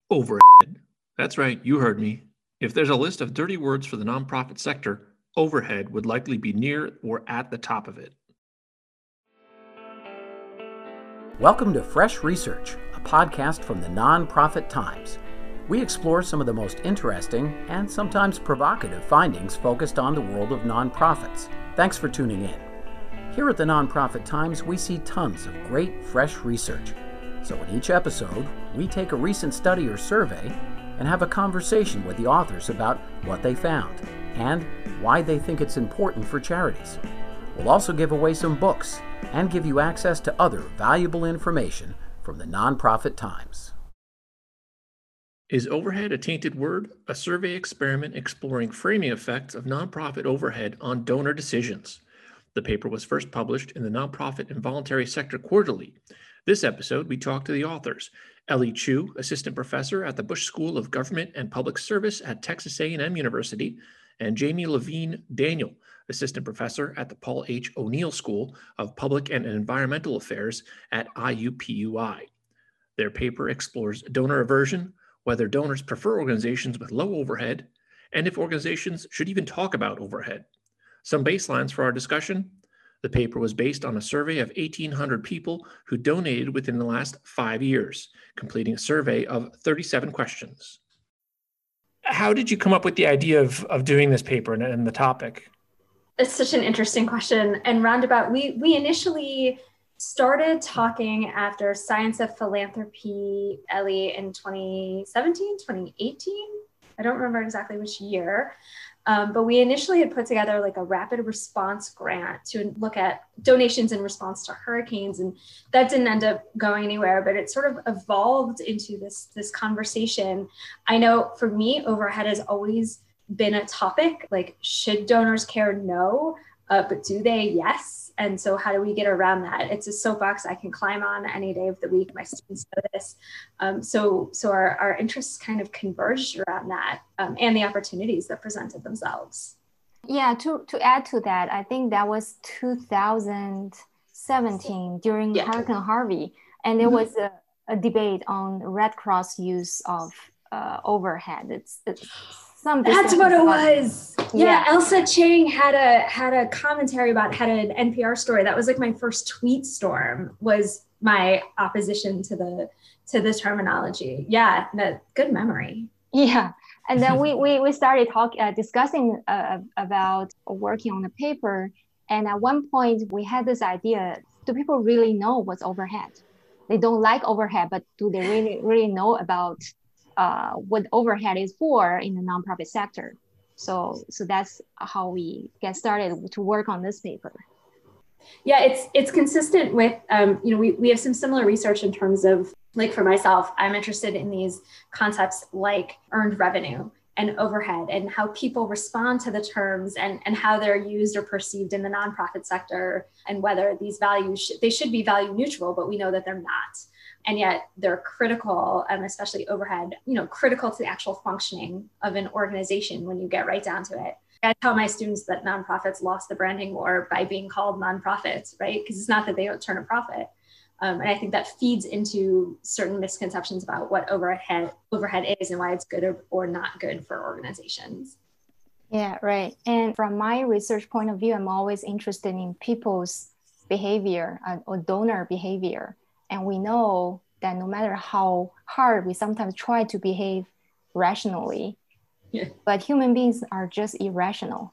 Overhead. That's right, you heard me. If there's a list of dirty words for the nonprofit sector, overhead would likely be near or at the top of it. Welcome to Fresh Research, a podcast from the Nonprofit Times. We explore some of the most interesting and sometimes provocative findings focused on the world of nonprofits. Thanks for tuning in. Here at the Nonprofit Times, we see tons of great, fresh research. So in each episode, we take a recent study or survey and have a conversation with the authors about what they found and why they think it's important for charities. We'll also give away some books and give you access to other valuable information from the Nonprofit Times. Is overhead a tainted word? A survey experiment exploring framing effects of nonprofit overhead on donor decisions. The paper was first published in the Nonprofit and Voluntary Sector Quarterly. This episode, we talked to the authors, Ellie Chu, assistant professor at the Bush School of Government and Public Service at Texas A&M University, and Jamie Levine Daniel, assistant professor at the Paul H. O'Neill School of Public and Environmental Affairs at IUPUI. Their paper explores donor aversion, whether donors prefer organizations with low overhead, and if organizations should even talk about overhead. Some baselines for our discussion. The paper was based on a survey of 1,800 people who donated within the last 5 years, completing a survey of 37 questions. How did you come up with the idea of doing this paper and the topic? It's such an interesting question. And roundabout, we initially started talking after Science of Philanthropy, Ellie, in 2017, 2018. I don't remember exactly which year. But we initially had put together like a rapid response grant to look at donations in response to hurricanes. And that didn't end up going anywhere, but it sort of evolved into this conversation. I know for me, overhead has always been a topic, like should donors care? No, but do they? Yes. And so how do we get around that? It's a soapbox I can climb on any day of the week. My students know this. So our interests kind of converged around that and the opportunities that presented themselves. Yeah, to add to that, I think that was 2017 during Hurricane Harvey. And there was a debate on Red Cross use of overhead. That's what it was. Yeah, Elsa Chang had a commentary about, had an NPR story. That was like my first tweet storm, was my opposition to the terminology. Yeah, good memory. Yeah, and then we started discussing about working on the paper. And at one point we had this idea: do people really know what's overhead? They don't like overhead, but do they really know about what overhead is for in the nonprofit sector? So that's how we get started to work on this paper. Yeah, it's consistent with, we have some similar research in terms of, like for myself, I'm interested in these concepts like earned revenue and overhead and how people respond to the terms and how they're used or perceived in the nonprofit sector, and whether these values, they should be value neutral, but we know that they're not. And yet they're critical, especially overhead, critical to the actual functioning of an organization when you get right down to it. I tell my students that nonprofits lost the branding war by being called nonprofits, right? Because it's not that they don't turn a profit. And I think that feeds into certain misconceptions about what overhead is and why it's good or not good for organizations. Yeah, right. And from my research point of view, I'm always interested in people's behavior or donor behavior. And we know that no matter how hard we sometimes try to behave rationally, but human beings are just irrational.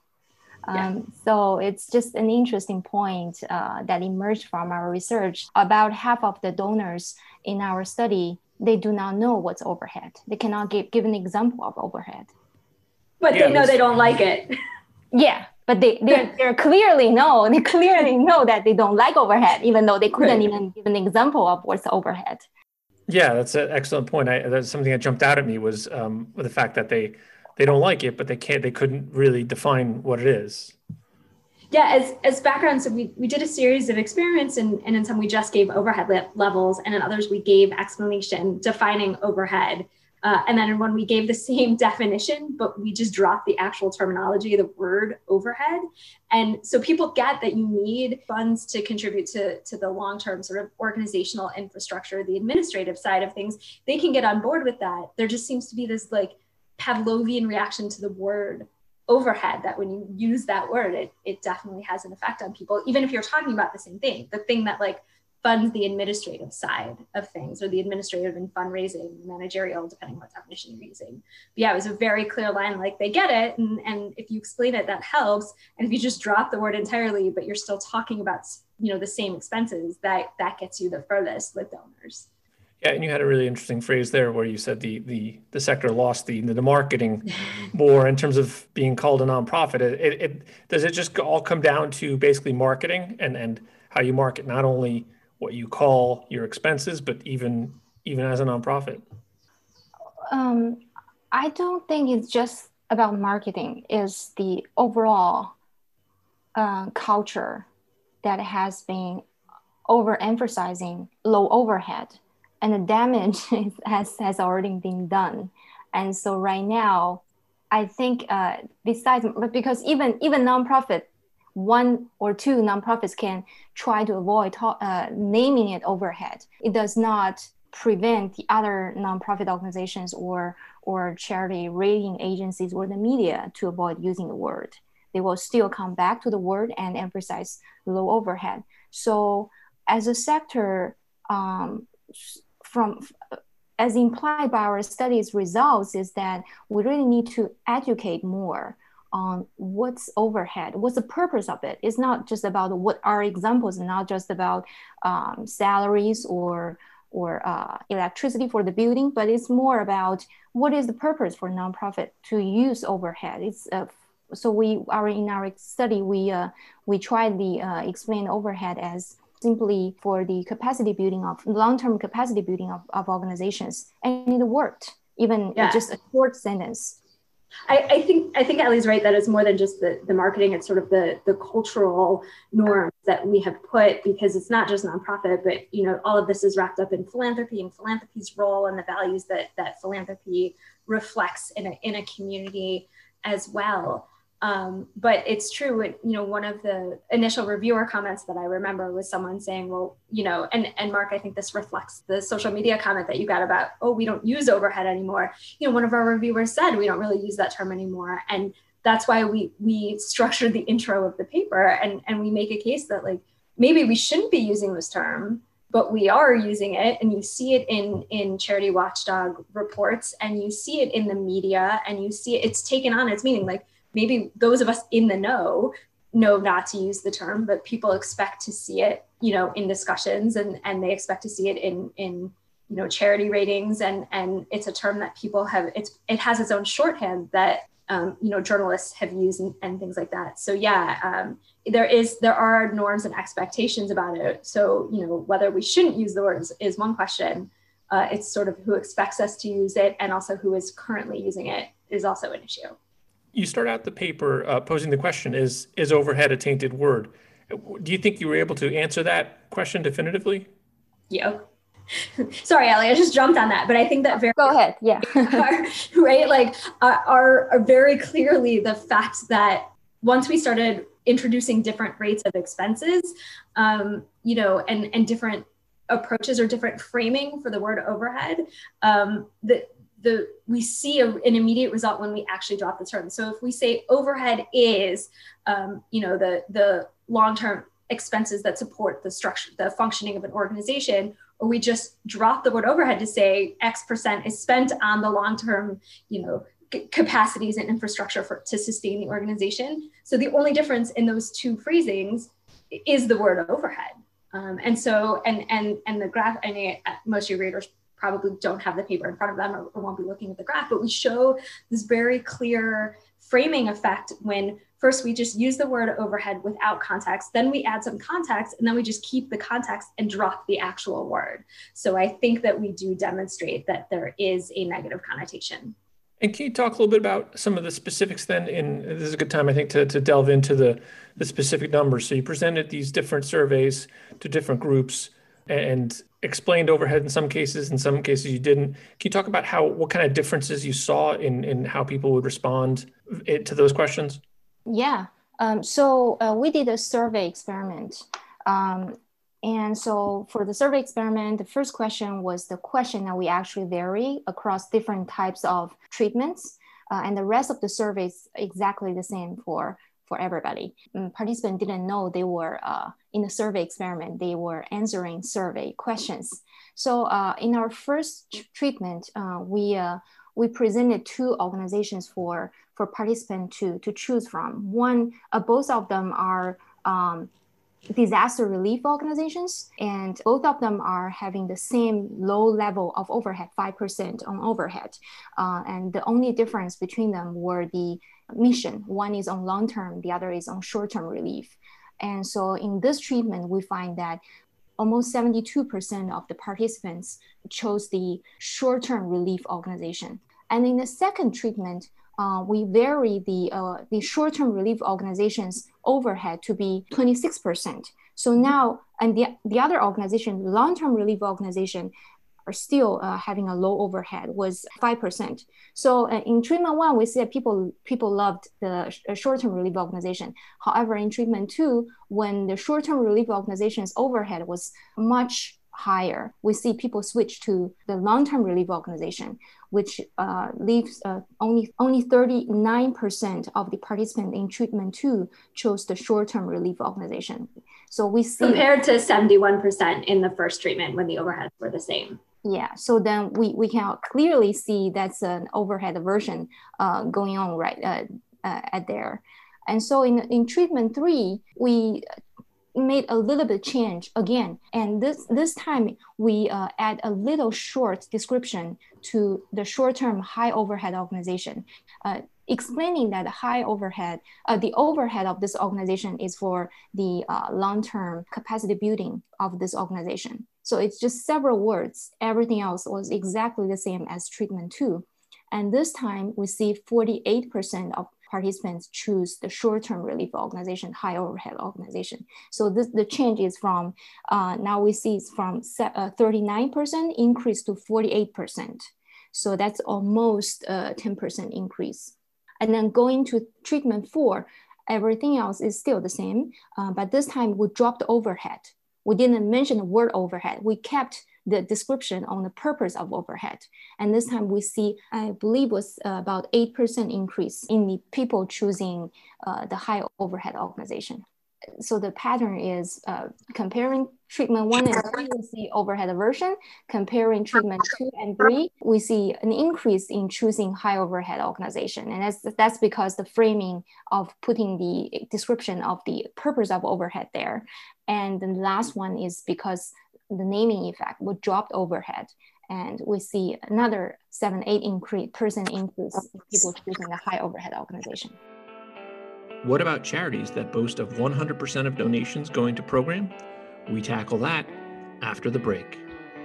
So it's just an interesting point that emerged from our research. About half of the donors in our study, they do not know what's overhead. They cannot give an example of overhead. But they know they don't like it. Yeah. But they clearly know, that they don't like overhead, even though they couldn't even give an example of what's overhead. Yeah, that's an excellent point. That's something that jumped out at me was the fact that they don't like it, but they couldn't really define what it is. Yeah, as background, so we did a series of experiments, and in some we just gave overhead levels, and in others we gave explanation defining overhead. And then when we gave the same definition, but we just dropped the actual terminology, the word overhead. And so people get that you need funds to contribute to the long-term sort of organizational infrastructure, the administrative side of things. They can get on board with that. There just seems to be this like Pavlovian reaction to the word overhead, that when you use that word, it definitely has an effect on people, even if you're talking about the same thing, the thing that like funds the administrative side of things, or the administrative and fundraising, managerial, depending on what definition you're using. But yeah, it was a very clear line, like they get it. And if you explain it, that helps. And if you just drop the word entirely, but you're still talking about, the same expenses, that gets you the furthest with donors. Yeah, and you had a really interesting phrase there where you said the sector lost the marketing war in terms of being called a nonprofit. Does it just all come down to basically marketing and how you market not only what you call your expenses, but even as a nonprofit? I don't think it's just about marketing. It's the overall culture that has been overemphasizing low overhead, and the damage has already been done. And so right now, I think because even nonprofit, one or two nonprofits can try to avoid naming it overhead. It does not prevent the other nonprofit organizations or charity rating agencies or the media to avoid using the word. They will still come back to the word and emphasize low overhead. So as a sector, as implied by our studies results, is that we really need to educate more on what's overhead, what's the purpose of it. It's not just about what our examples, not just about salaries or electricity for the building, but it's more about what is the purpose for nonprofit to use overhead. It's so in our study we tried to explain overhead as simply for the capacity building of long-term capacity building of organizations, and it worked, even just a short sentence. I think Ellie's right that it's more than just the marketing. It's sort of the cultural norms that we have put, because it's not just nonprofit, but all of this is wrapped up in philanthropy and philanthropy's role and the values that philanthropy reflects in a community as well. But it's true, one of the initial reviewer comments that I remember was someone saying, well, and Mark, I think this reflects the social media comment that you got about, oh, we don't use overhead anymore. One of our reviewers said, we don't really use that term anymore. And that's why we structured the intro of the paper, and we make a case that like, maybe we shouldn't be using this term, but we are using it. And you see it in Charity Watchdog reports, and you see it in the media, and you see it's taken on its meaning. Like, maybe those of us in the know not to use the term, but people expect to see it, in discussions, and they expect to see it in charity ratings, and it's a term that people have. It has its own shorthand that journalists have used and things like that. So there are norms and expectations about it. So whether we shouldn't use the word is one question. It's sort of who expects us to use it, and also who is currently using it is also an issue. You start out the paper posing the question, is overhead a tainted word? Do you think you were able to answer that question definitively? Yeah. Sorry, Ellie, I just jumped on that, but I think that Go ahead. Yeah. are very clearly the fact that once we started introducing different rates of expenses, and different approaches or different framing for the word overhead, we see an immediate result when we actually drop the term. So if we say overhead is, the long-term expenses that support the structure, the functioning of an organization, or we just drop the word overhead to say X% is spent on the long-term, capacities and infrastructure to sustain the organization. So the only difference in those two phrasings is the word overhead. And the graph, I know most of your readers probably don't have the paper in front of them or won't be looking at the graph, but we show this very clear framing effect when first we just use the word overhead without context, then we add some context, and then we just keep the context and drop the actual word. So I think that we do demonstrate that there is a negative connotation. And can you talk a little bit about some of the specifics then? This is a good time, I think, to delve into the specific numbers. So you presented these different surveys to different groups, and explained overhead in some cases you didn't. Can you talk about what kind of differences you saw in how people would respond to those questions? Yeah. So we did a survey experiment. And so for the survey experiment, the first question was the question that we actually vary across different types of treatments. And the rest of the survey is exactly the same for everybody. Participants didn't know they were in the survey experiment, they were answering survey questions. So in our first treatment, we presented two organizations for participants to choose from. One, both of them are disaster relief organizations, and both of them are having the same low level of overhead, 5% on overhead. And the only difference between them were the mission. One is on long-term, the other is on short-term relief. And so in this treatment, we find that almost 72% of the participants chose the short-term relief organization. And in the second treatment, we vary the short-term relief organizations overhead to be 26%. So now, and the other organization, long-term relief organization, are still having a low overhead, was 5%. So in treatment one, we see that people loved the short-term relief organization. However, in treatment two, when the short-term relief organization's overhead was much higher, we see people switch to the long-term relief organization, which leaves only 39% of the participants in treatment two chose the short-term relief organization. So we see compared to 71% in the first treatment when the overheads were the same. Yeah, so then we can clearly see that's an overhead aversion going on right at there. And so in treatment three, we made a little bit change again. And this time we add a little short description to the short-term high overhead organization, explaining that high overhead, the overhead of this organization is for the long-term capacity building of this organization. So it's just several words. Everything else was exactly the same as treatment two. And this time we see 48% of participants choose the short-term relief organization, high overhead organization. So the change is from, now we see it's from 39% increase to 48%. So that's almost a 10% increase. And then going to treatment four, everything else is still the same, but this time we dropped overhead. We didn't mention the word overhead. We kept the description on the purpose of overhead. And this time we see, I believe was about 8% increase in the people choosing the high overhead organization. So the pattern is comparing treatment one and three, we see overhead aversion. Comparing treatment two and three, we see an increase in choosing high overhead organization. And that's because the framing of putting the description of the purpose of overhead there. And the last one is because the naming effect would drop overhead. And we see another 7-8% increase in people choosing the high overhead organization. What about charities that boast of 100% of donations going to program? We tackle that after the break.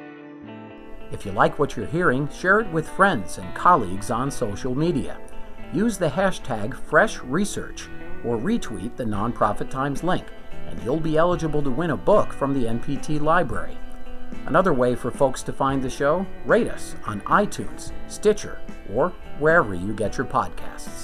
If you like what you're hearing, share it with friends and colleagues on social media. Use the hashtag #FreshResearch or retweet the Nonprofit Times link, and you'll be eligible to win a book from the NPT library. Another way for folks to find the show, rate us on iTunes, Stitcher, or wherever you get your podcasts.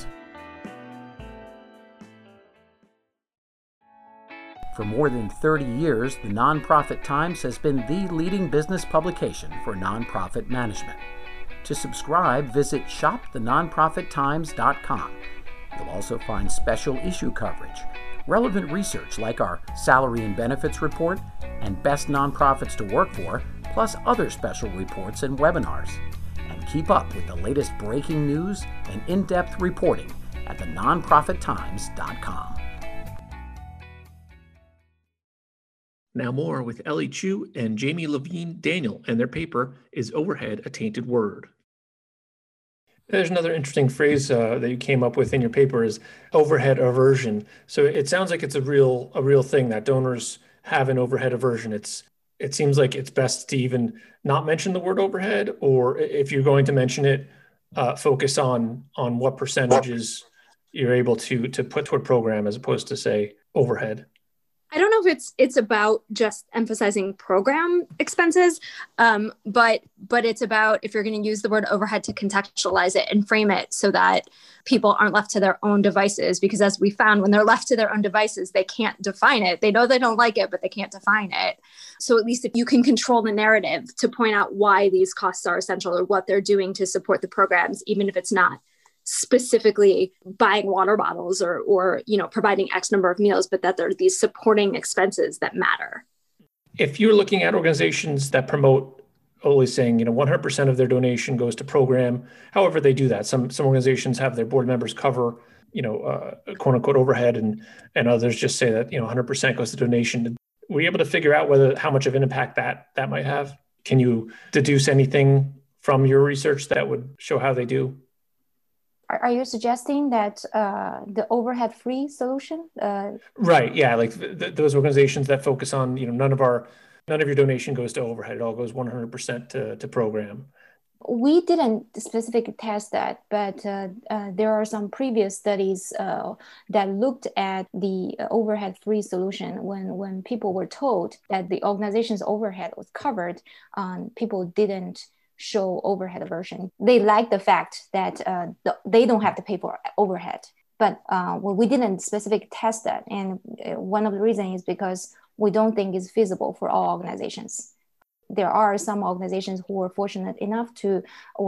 For more than 30 years, the Nonprofit Times has been the leading business publication for nonprofit management. To subscribe, visit shopthenonprofittimes.com. You'll also find special issue coverage, relevant research like our Salary and Benefits Report and Best Nonprofits to Work For, plus other special reports and webinars. And keep up with the latest breaking news and in-depth reporting at thenonprofittimes.com. Now more with Ellie Chu and Jamie Levine Daniel and their paper, Is Overhead a Tainted Word? There's another interesting phrase that you came up with in your paper is overhead aversion. So it sounds like it's a real thing that donors have an overhead aversion. It seems like it's best to even not mention the word overhead, or if you're going to mention it, focus on what percentages you're able to put toward program as opposed to say overhead. I don't know if it's about just emphasizing program expenses, but it's about if you're going to use the word overhead to contextualize it and frame it so that people aren't left to their own devices. Because as we found, when they're left to their own devices, they can't define it. They know they don't like it, but they can't define it. So at least if you can control the narrative to point out why these costs are essential or what they're doing to support the programs, even if it's not specifically buying water bottles or providing X number of meals, but that there are these supporting expenses that matter. If you're looking at organizations that promote always saying, 100% of their donation goes to program, however they do that. Some organizations have their board members cover, quote unquote overhead, and others just say that, 100% goes to donation. Were you able to figure out how much of an impact that might have? Can you deduce anything from your research that would show how they do? Are you suggesting that the overhead-free solution? Right. Yeah. Like those organizations that focus on, none of your donation goes to overhead. It all goes 100% to program. We didn't specifically test that, but there are some previous studies that looked at the overhead-free solution. When people were told that the organization's overhead was covered, people didn't show overhead aversion. They like the fact that they don't have to pay for overhead. But we didn't specifically test that. And one of the reasons is because we don't think it's feasible for all organizations. There are some organizations who are fortunate enough to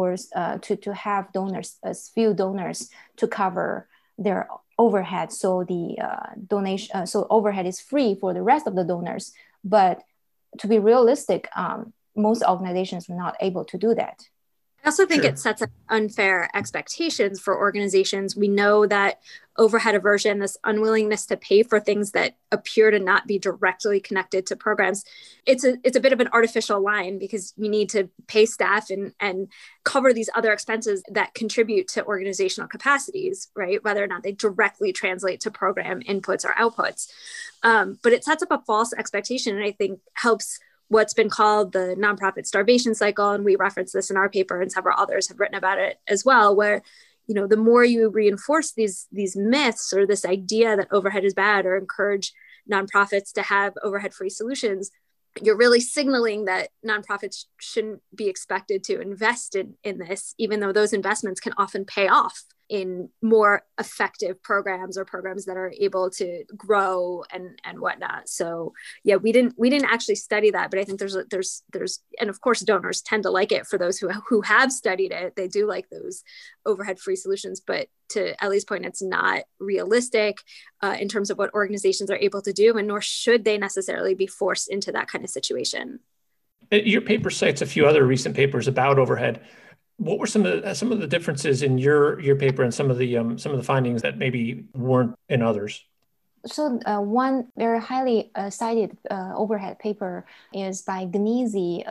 have donors, as few donors to cover their overhead. So the donation, so overhead is free for the rest of the donors. But to be realistic, most organizations are not able to do that. I also think it sets up unfair expectations for organizations. We know that overhead aversion, this unwillingness to pay for things that appear to not be directly connected to programs, it's a bit of an artificial line because you need to pay staff and cover these other expenses that contribute to organizational capacities, right? Whether or not they directly translate to program inputs or outputs. But it sets up a false expectation, and I think helps what's been called the nonprofit starvation cycle. And we reference this in our paper, and several others have written about it as well, where, the more you reinforce these myths or this idea that overhead is bad or encourage nonprofits to have overhead-free solutions, you're really signaling that nonprofits shouldn't be expected to invest in this, even though those investments can often pay off in more effective programs or programs that are able to grow and whatnot. So yeah, we didn't actually study that, but I think there's and of course donors tend to like it. For those who have studied it, they do like those overhead-free solutions. But to Ellie's point, it's not realistic in terms of what organizations are able to do, and nor should they necessarily be forced into that kind of situation. Your paper cites a few other recent papers about overhead. What were some of the differences in your paper and some of the findings that maybe weren't in others? So one very highly cited overhead paper is by Gnizzi,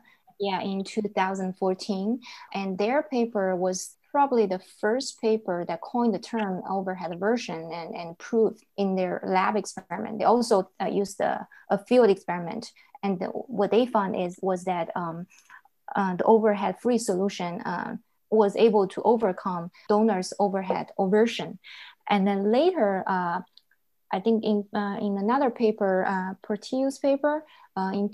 in 2014, and their paper was probably the first paper that coined the term overhead aversion and proved in their lab experiment. They also used a field experiment, and what they found was that the overhead-free solution was able to overcome donors' overhead aversion. And then later, I think in another paper, Portillo's paper, in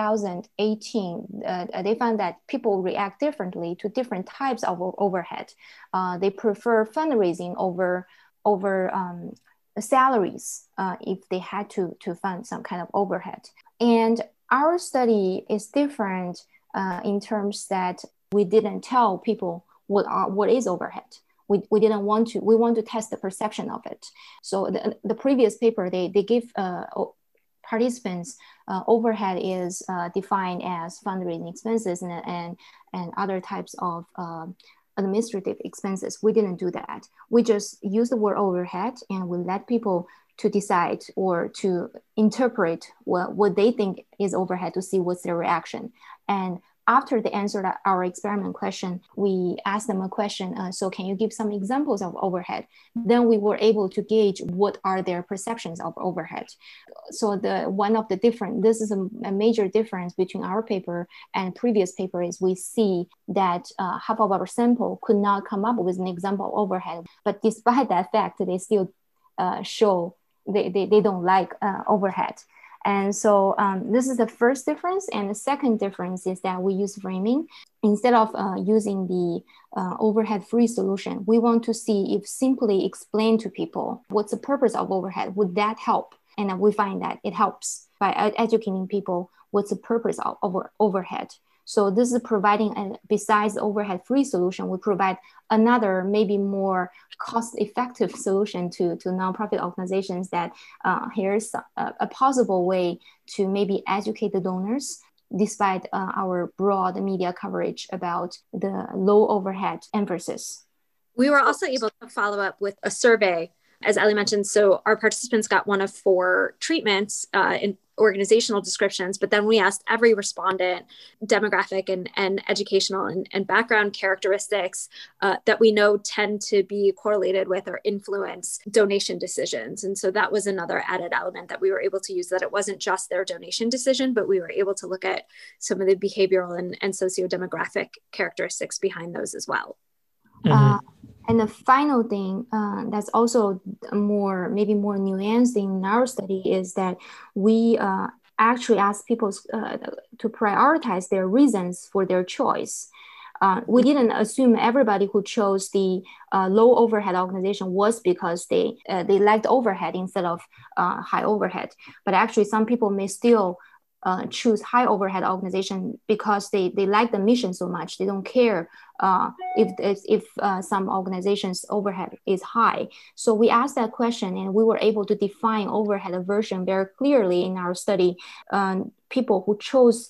2018, they found that people react differently to different types of overhead. They prefer fundraising over salaries if they had to fund some kind of overhead. And our study is different in terms that we didn't tell people what is overhead. We want to test the perception of it. So the previous paper, they give participants overhead is defined as fundraising expenses and other types of administrative expenses. We didn't do that. We just use the word overhead, and we let people to decide or to interpret what they think is overhead to see what's their reaction. And after they answered our experiment question, we asked them a question, so can you give some examples of overhead? Then we were able to gauge what are their perceptions of overhead. So this is a major difference between our paper and previous paper is we see that half of our sample could not come up with an example of overhead. But despite that fact, they still show they don't like overhead. And so this is the first difference. And the second difference is that we use framing. Instead of using the overhead-free solution, we want to see if simply explain to people what's the purpose of overhead, would that help? And we find that it helps by educating people what's the purpose of overhead. So this is providing, besides the overhead-free solution, we provide another maybe more cost-effective solution to nonprofit organizations that here's a possible way to maybe educate the donors despite our broad media coverage about the low overhead emphasis. We were also able to follow up with a survey, as Ellie mentioned. So our participants got one of 4 treatments in organizational descriptions, but then we asked every respondent demographic and educational and background characteristics that we know tend to be correlated with or influence donation decisions. And so that was another added element that we were able to use, that it wasn't just their donation decision, but we were able to look at some of the behavioral and socio-demographic characteristics behind those as well. And the final thing that's also maybe more nuanced in our study is that we actually ask people to prioritize their reasons for their choice. We didn't assume everybody who chose the low overhead organization was because they liked overhead instead of high overhead. But actually, some people may still choose high overhead organization because they like the mission so much. They don't care if some organizations overhead is high. So we asked that question, and we were able to define overhead aversion very clearly in our study. People who chose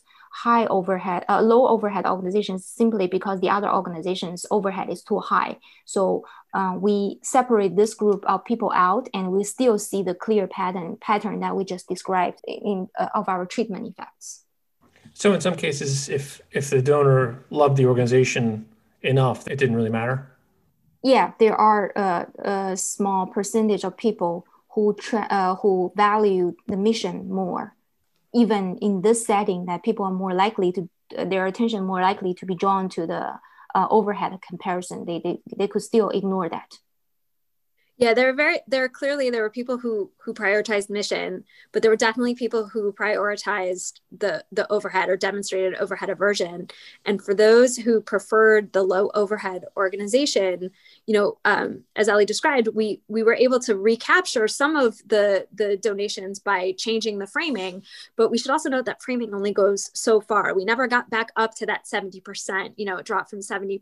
low overhead organizations simply because the other organization's overhead is too high. So we separate this group of people out, and we still see the clear pattern that we just described of our treatment effects. So in some cases, if the donor loved the organization enough, it didn't really matter? Yeah, there are a small percentage of people who value the mission more. Even in this setting, that people are more likely to, their attention more likely to be drawn to the overhead comparison. They could still ignore that. Yeah, there were people who prioritized mission, but there were definitely people who prioritized the overhead or demonstrated overhead aversion. And for those who preferred the low overhead organization, as Ellie described, we were able to recapture some of the donations by changing the framing. But we should also note that framing only goes so far. We never got back up to that 70%. It dropped from 70%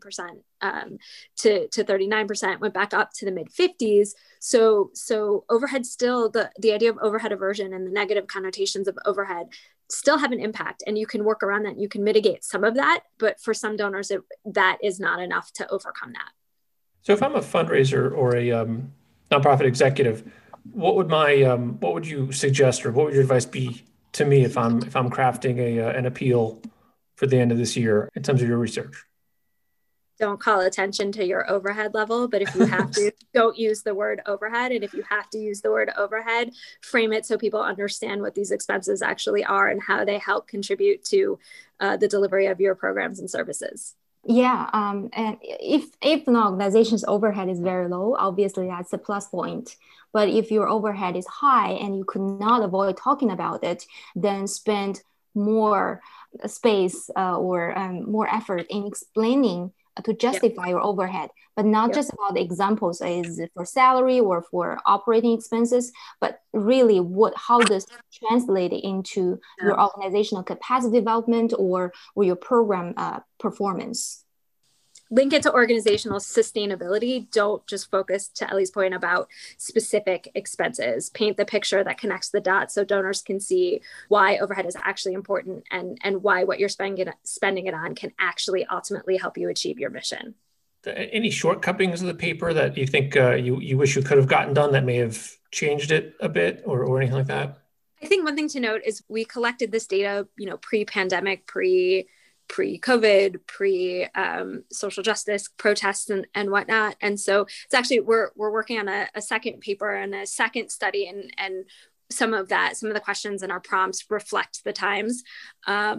to 39%, went back up to the mid 50s. So overhead still, the idea of overhead aversion and the negative connotations of overhead still have an impact, and you can work around that. You can mitigate some of that, but for some donors, that is not enough to overcome that. So if I'm a fundraiser or a nonprofit executive, what would you suggest, or what would your advice be to me if I'm crafting an appeal for the end of this year in terms of your research? Don't call attention to your overhead level, but if you have to, don't use the word overhead. And if you have to use the word overhead, frame it so people understand what these expenses actually are and how they help contribute to the delivery of your programs and services. Yeah, and if an organization's overhead is very low, obviously that's a plus point. But if your overhead is high and you could not avoid talking about it, then spend more space or more effort in explaining to justify your overhead, but not just about the examples, is it for salary or for operating expenses, but really how does it translate into your organizational capacity development or your program performance. Link it to organizational sustainability. Don't just focus, to Ellie's point, about specific expenses. Paint the picture that connects the dots so donors can see why overhead is actually important and why what you're spending it on can actually ultimately help you achieve your mission. Any shortcomings of the paper that you think you wish you could have gotten done that may have changed it a bit or anything like that? I think one thing to note is we collected this data, pre-pandemic, pre-COVID, social justice protests and whatnot. And so it's actually, we're working on a second paper and a second study, and some of the questions in our prompts reflect the times. But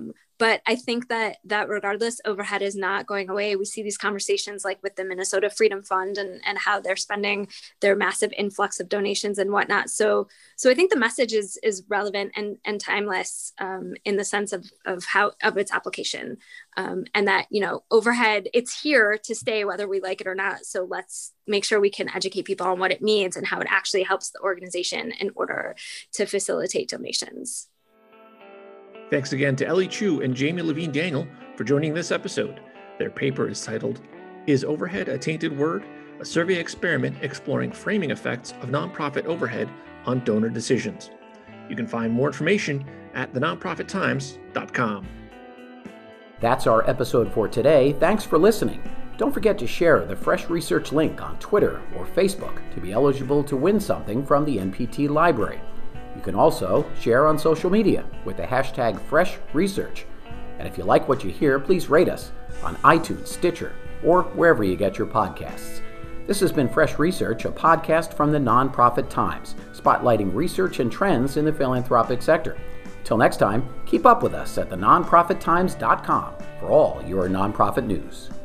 But I think that regardless, overhead is not going away. We see these conversations like with the Minnesota Freedom Fund and how they're spending their massive influx of donations and whatnot. So I think the message is relevant and timeless in the sense of its application, and that, overhead, it's here to stay whether we like it or not. So let's make sure we can educate people on what it means and how it actually helps the organization in order to facilitate donations. Thanks again to Ellie Chu and Jamie Levine Daniel for joining this episode. Their paper is titled, "Is Overhead a Tainted Word? A Survey Experiment Exploring Framing Effects of Nonprofit Overhead on Donor Decisions." You can find more information at thenonprofittimes.com. That's our episode for today. Thanks for listening. Don't forget to share the Fresh Research link on Twitter or Facebook to be eligible to win something from the NPT Library. You can also share on social media with the hashtag #FreshResearch. And if you like what you hear, please rate us on iTunes, Stitcher, or wherever you get your podcasts. This has been Fresh Research, a podcast from the Nonprofit Times, spotlighting research and trends in the philanthropic sector. Till next time, keep up with us at thenonprofittimes.com for all your nonprofit news.